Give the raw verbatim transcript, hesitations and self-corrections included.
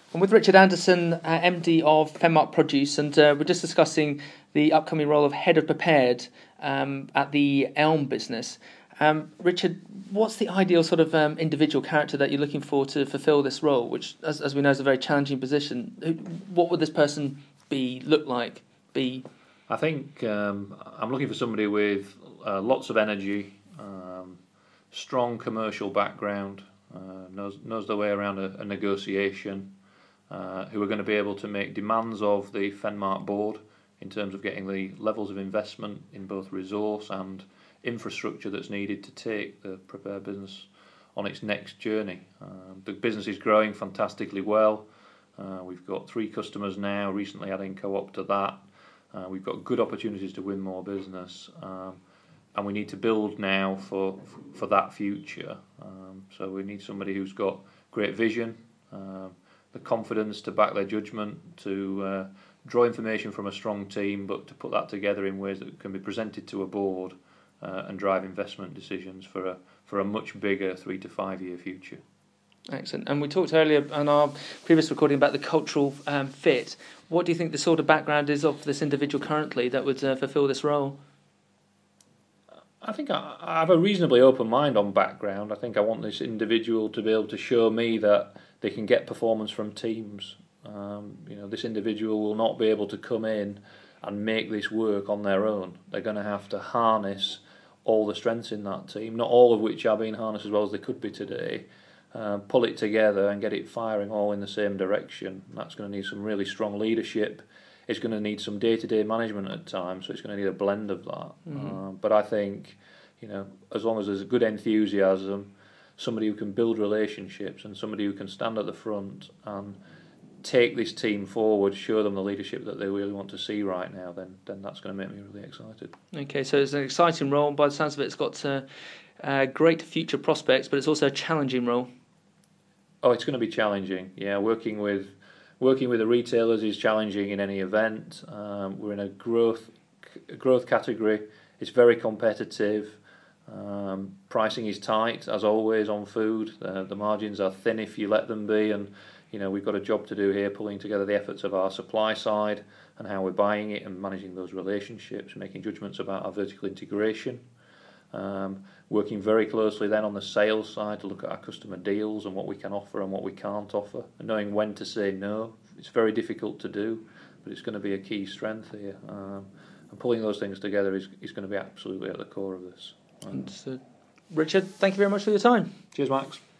I'm with Richard Anderson, uh, M D of Fenmark Produce, and uh, we're just discussing the upcoming role of Head of Prepared um, at the Elm business. Um, Richard, what's the ideal sort of um, individual character that you're looking for to fulfil this role, which, as, as we know, is a very challenging position? What would this person be, look like, be? I think um, I'm looking for somebody with uh, lots of energy, um, strong commercial background, uh, knows knows their way around a, a negotiation, uh, who are going to be able to make demands of the Fenmark board in terms of getting the levels of investment in both resource and infrastructure that's needed to take the Prepare business on its next journey. Uh, the business is growing fantastically well. Uh, we've got three customers now, recently adding Co-op to that. Uh, we've got good opportunities to win more business, um, and we need to build now for for that future. Um, so we need somebody who's got great vision, um, the confidence to back their judgment, to uh, draw information from a strong team, but to put that together in ways that can be presented to a board uh, and drive investment decisions for a for a much bigger three to five year future. Excellent. And we talked earlier on our previous recording about the cultural um, fit. What do you think the sort of background is of this individual currently that would uh, fulfil this role? I think I, I have a reasonably open mind on background. I think I want this individual to be able to show me that they can get performance from teams. Um, you know, this individual will not be able to come in and make this work on their own. They're going to have to harness all the strengths in that team, not all of which are being harnessed as well as they could be today. Uh, pull it together and get it firing all in the same direction. That's going to need some really strong leadership. It's going to need some day-to-day management at times, so it's going to need a blend of that. Mm-hmm. Uh, but I think, you know, as long as there's a good enthusiasm, somebody who can build relationships and somebody who can stand at the front and take this team forward, show them the leadership that they really want to see right now, then then that's going to make me really excited. Okay, so it's an exciting role. By the sounds of it, it's got uh, uh, great future prospects, but it's also a challenging role. Oh, it's going to be challenging. Yeah, working with working with the retailers is challenging in any event. Um, we're in a growth growth category. It's very competitive. Um, pricing is tight, as always, on food. Uh, the margins are thin if you let them be, and you know we've got a job to do here, pulling together the efforts of our supply side and how we're buying it and managing those relationships, making judgments about our vertical integration. Um, working very closely then on the sales side to look at our customer deals and what we can offer and what we can't offer, and knowing when to say no. It's very difficult to do, but it's going to be a key strength here. Um, and pulling those things together is, is going to be absolutely at the core of this. Um, and, uh, Richard, thank you very much for your time. Cheers, Max.